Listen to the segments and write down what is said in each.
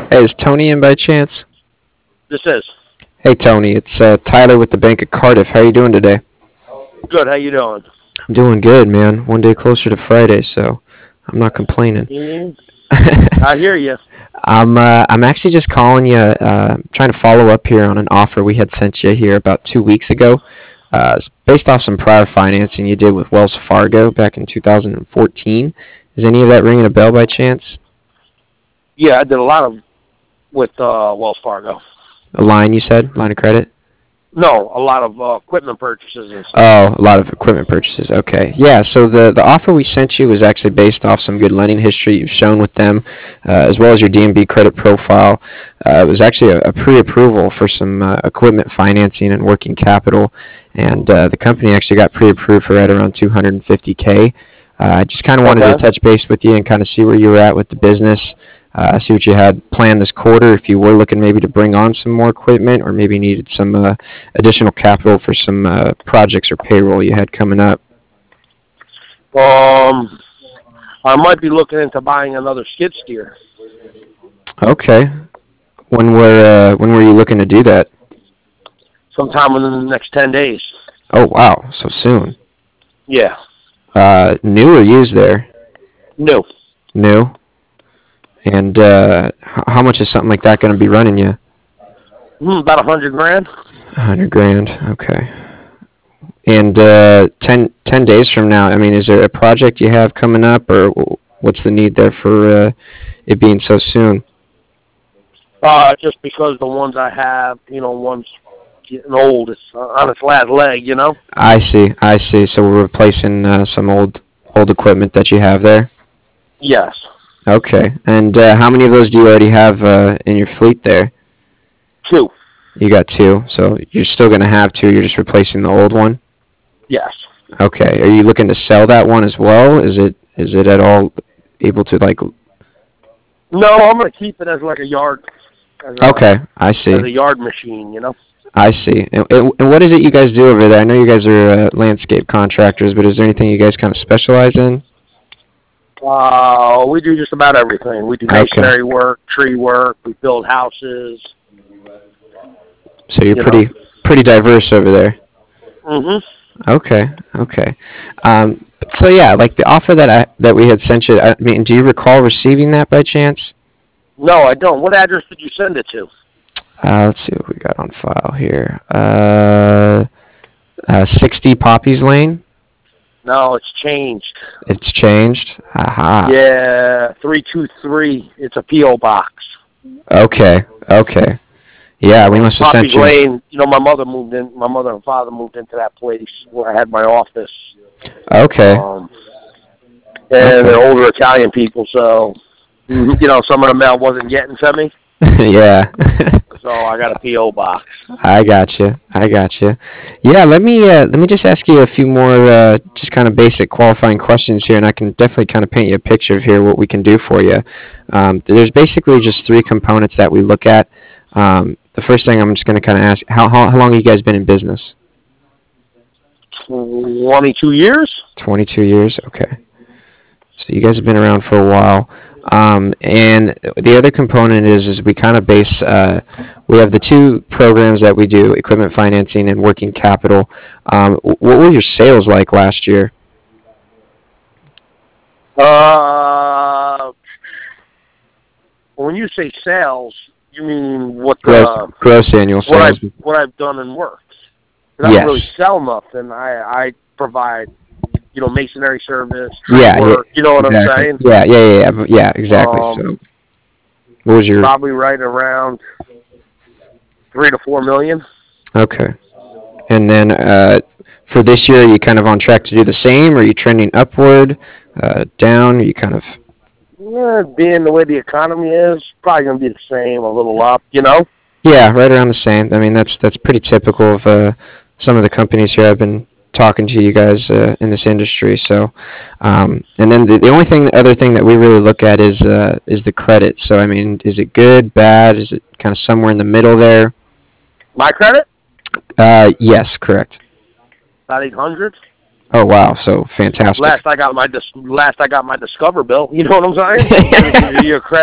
Hey, is Tony in by chance? This is Hey, Tony, it's Tyler with the Bank of Cardiff. How you doing today? good. How you doing? I'm doing good, man. One day closer to Friday, so I'm not complaining. Mm, I hear you. I'm actually just calling you, trying to follow up here on an offer we had sent you here about 2 weeks ago. It's based off some prior financing you did with Wells Fargo back in 2014. Is any of that ringing a bell by chance? Yeah, I did a lot of with Wells Fargo. A line you said, line of credit? No, a lot of equipment purchases and stuff. Oh, a lot of equipment purchases. Okay. Yeah, so the offer we sent you was actually based off some good lending history you've shown with them, as well as your DMB credit profile. It was actually a pre-approval for some equipment financing and working capital, and the company actually got pre-approved for right around 250K. I just kind of wanted to Okay. touch base with you and kind of see where you were at with the business, see what you had planned this quarter, if you were looking maybe to bring on some more equipment or maybe needed some additional capital for some projects or payroll you had coming up. Um, I might be looking into buying another skid steer Okay. When were you looking to do that? sometime within the next 10 days. Oh wow, so soon. Yeah, New or used there? new. New. And how much is something like that going to be running you? About 100 grand. 100 grand. Okay. And 10 days from now, I mean, is there a project you have coming up, or what's the need there for it being so soon? Just because the ones I have, one's getting old. It's on its last leg. I see. I see. So we're replacing some old equipment that you have there. Yes, Okay. And how many of those do you already have in your fleet there? two. You got two. So you're still going to have two. You're just replacing the old one. Yes. Okay. Are you looking to sell that one as well? Is it at all able to like? No, I'm gonna keep it as like a yard, as a Okay. I as see. a yard machine. I see. And what is it you guys do over there? I know you guys are landscape contractors, but is there anything you guys kind of specialize in? We do just about everything. We do Okay. masonry work, tree work. We build houses. So you're You know. pretty diverse over there. Mhm. Okay. Okay. So yeah, like the offer that we had sent you. I mean, do you recall receiving that by chance? No, I don't. What address did you send it to? Let's see what we got on file here. 60 Poppies Lane. No, it's changed. It's changed. Aha. Yeah, 323. It's a PO box. Okay. Okay. Yeah, we must have Poppy's sent you. Lane. My mother moved in. My mother and father moved into that place where I had my office. Okay. Um, and Okay. they're older Italian people, so some of the mail wasn't getting to me. Yeah. So I got a PO box. I got you. I got you. Yeah, let me just ask you a few more just kind of basic qualifying questions here, and I can definitely kind of paint you a picture of here what we can do for you. There's basically just three components that we look at. The first thing I'm just going to kind of ask, how long have you guys been in business? 22 years. 22 years. Okay. So you guys have been around for a while. And the other component is we kind of base. We have the two programs that we do: equipment financing and working capital. What were your sales like last year? Uh, when you say sales, you mean Gross annual what sales. I've done in works. 'Cause I don't really Yes. sell nothing. I provide masonry service, tree Yeah. Yeah. work. You know what I'm Exactly. saying? Yeah. Yeah. Yeah. Yeah. Yeah. Exactly. Um, So, what was your? Probably right around 3 to 4 million. Okay. And then for this year, are you kind of on track to do the same? Or are you trending upward, down? Are you kind of? Yeah, being the way the economy is, probably gonna be the same, a little up. Yeah, right around the same. I mean, that's pretty typical of some of the companies here. I've been talking to you guys in this industry. So, and then the only other thing that we really look at is the credit. So, I mean, is it good, bad? Is it kind of somewhere in the middle there? My credit, Yes, correct. about 800. Oh wow, so fantastic. Last I got my Discover bill. You know what I'm saying? It gives you your credit.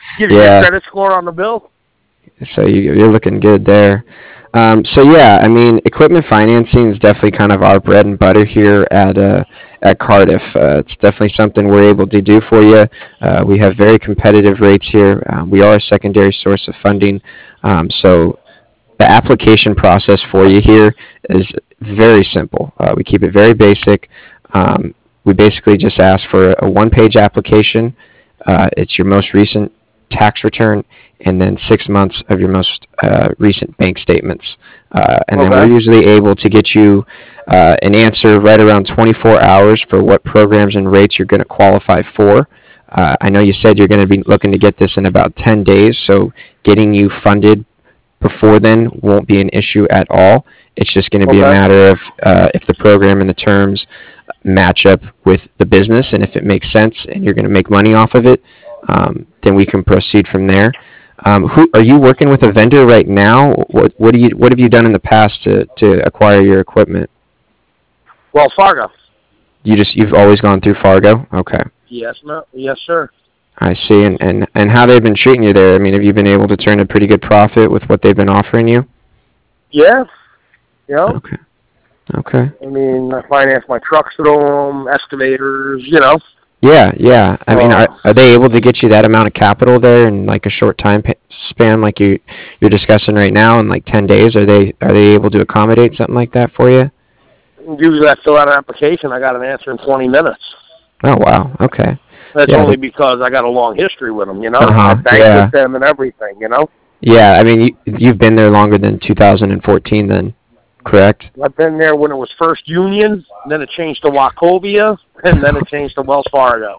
Give you your credit score on the bill. So you're looking good there. So yeah, I mean, equipment financing is definitely kind of our bread and butter here at Cardiff. It's definitely something we're able to do for you. We have very competitive rates here. We are a secondary source of funding. So the application process for you here is very simple. We keep it very basic. We basically just ask for a one-page application. It's your most recent tax return and then 6 months of your most recent bank statements. And then we're usually able to get you an answer right around 24 hours for what programs and rates you're going to qualify for. I know you said you're going to be looking to get this in about 10 days, so getting you funded before then won't be an issue at all. It's just going to be a matter of if the program and the terms match up with the business, and if it makes sense and you're going to make money off of it, then we can proceed from there. Who are you working with a vendor right now? What have you done in the past to acquire your equipment? Well, Fargo. You've always gone through Fargo? Okay. Yes, no, yes, sir. I see. And how they've been treating you there? I mean, have you been able to turn a pretty good profit with what they've been offering you? Yeah. Yeah. Okay. Okay. I mean, I finance my trucks through them, excavators, Yeah. I mean, are they able to get you that amount of capital there in like a short time span, like you're discussing right now, in like 10 days? Are they able to accommodate something like that for you? Usually, I fill out an application. I got an answer in 20 minutes. Oh wow. Okay. That's only because I got a long history with them. I banked with them and everything. Yeah. I mean, you've been there longer than 2014, then, correct? I've been there when it was first Union, then it changed to Wachovia, and then it changed to Wells Fargo.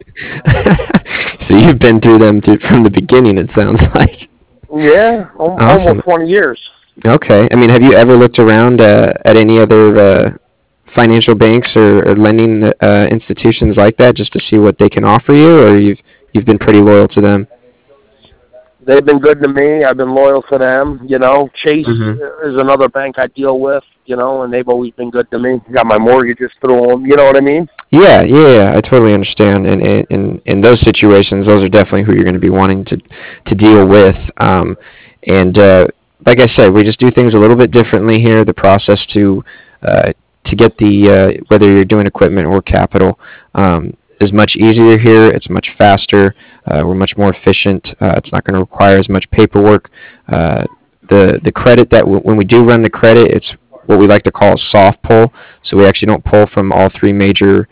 So you've been through them from the beginning, it sounds like. Yeah, awesome. Almost 20 years. Okay. I mean, have you ever looked around at any other financial banks or lending institutions like that just to see what they can offer you, or you've been pretty loyal to them? They've been good to me. I've been loyal to them. Chase is another bank I deal with, and they've always been good to me. Got my mortgages through them. You know what I mean? Yeah. I totally understand. And in those situations, those are definitely who you're going to be wanting to deal with. And like I said, we just do things a little bit differently here. The process to get the whether you're doing equipment or capital is much easier here. It's much faster. We're much more efficient. It's not going to require as much paperwork. The credit that when we do run the credit, it's what we like to call a soft pull. So we actually don't pull from all three major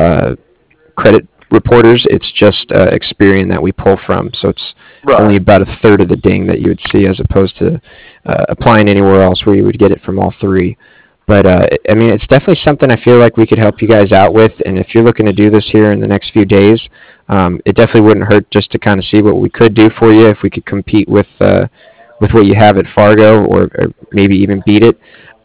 credit reporters. It's just Experian that we pull from. So it's only about a third of the ding that you would see, as opposed to applying anywhere else where you would get it from all three. But, I mean, it's definitely something I feel like we could help you guys out with. And if you're looking to do this here in the next few days, it definitely wouldn't hurt just to kind of see what we could do for you, if we could compete with what you have at Fargo, or maybe even beat it.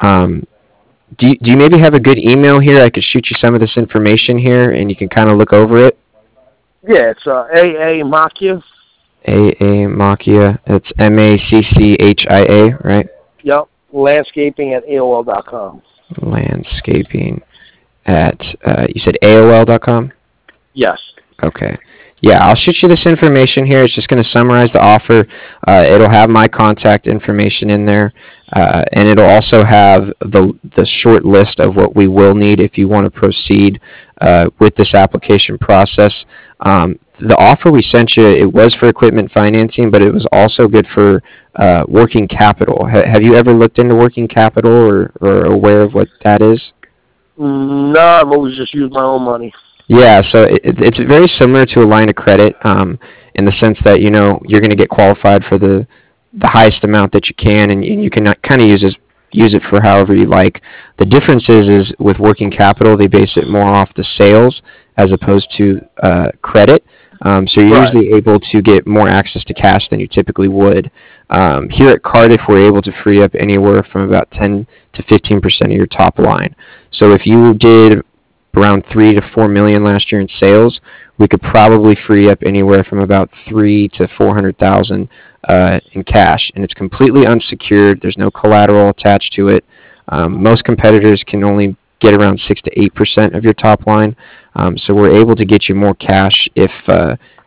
Do you maybe have a good email here? I could shoot you some of this information here, and you can kind of look over it. Yeah, it's A.A. Macchia. A.A. Macchia. It's M-A-C-C-H-I-A, right? Yep. Landscaping at AOL.com. Landscaping at, you said AOL.com? Yes. Okay. Yeah, I'll shoot you this information here. It's just going to summarize the offer. It'll have my contact information in there, and it'll also have the short list of what we will need if you want to proceed with this application process. The offer we sent you, it was for equipment financing, but it was also good for working capital. Have you ever looked into working capital or aware of what that is? No, I've always just used my own money. Yeah, so it's very similar to a line of credit in the sense that, you're going to get qualified for the highest amount that you can, and you can kind of use it for however you like. The difference is with working capital, they base it more off the sales as opposed to credit. So you're usually able to get more access to cash than you typically would. Here at Cardiff, we're able to free up anywhere from about 10 to 15% of your top line. So if you did around 3 to 4 million last year in sales, we could probably free up anywhere from about 3 to 400,000 in cash, and it's completely unsecured. There's no collateral attached to it. Most competitors can only get around 6 to 8% of your top line, so we're able to get you more cash if the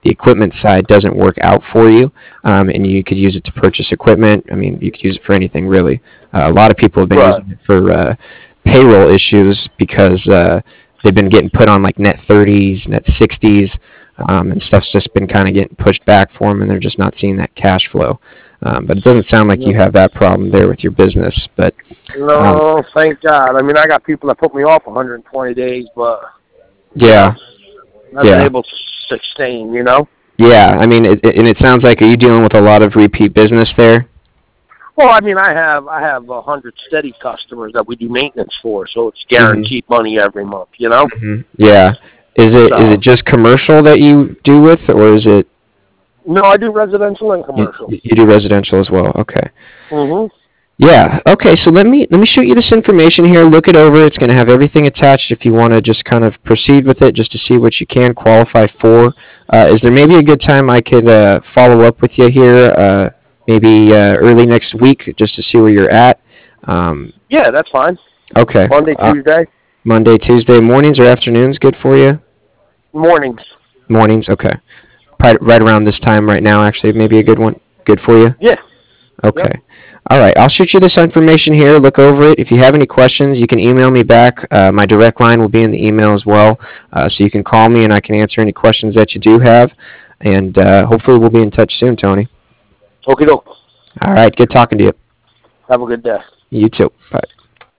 the equipment side doesn't work out for you, and you could use it to purchase equipment. I mean, you could use it for anything really. A lot of people have been Right. using it for payroll issues because they've been getting put on like net 30s, net 60s, and stuff's just been kind of getting pushed back for them, and they're just not seeing that cash flow. But it doesn't sound like you have that problem there with your business. But No, thank God. I mean, I got people that put me off 120 days, but yeah, I've been able to sustain, you know? yeah. I mean, and it sounds like, are you dealing with a lot of repeat business there? Well, I mean, I have 100 steady customers that we do maintenance for, so it's guaranteed money every month, you know? Yeah. Is it just commercial that you do with, or is it No, I do residential and commercial. you do residential as well? Okay. Mhm. Yeah. Okay. So let me shoot you this information here. Look it over. It's going to have everything attached if you want to just kind of proceed with it, just to see what you can qualify for. Is there maybe a good time I could follow up with you here, maybe early next week, just to see where you're at? Yeah, that's fine. Okay. Monday, Tuesday, Monday, Tuesday, mornings or afternoons good for you? mornings. Mornings. Okay. Right around this time right now, actually, maybe a good one. Good for you? Yeah. Okay. Yep. All right. I'll shoot you this information here. Look over it. If you have any questions, you can email me back. My direct line will be in the email as well, so you can call me and I can answer any questions that you do have. And hopefully we'll be in touch soon, Tony. Okie doke. All right. Good talking to you. Have a good day. You too. Bye.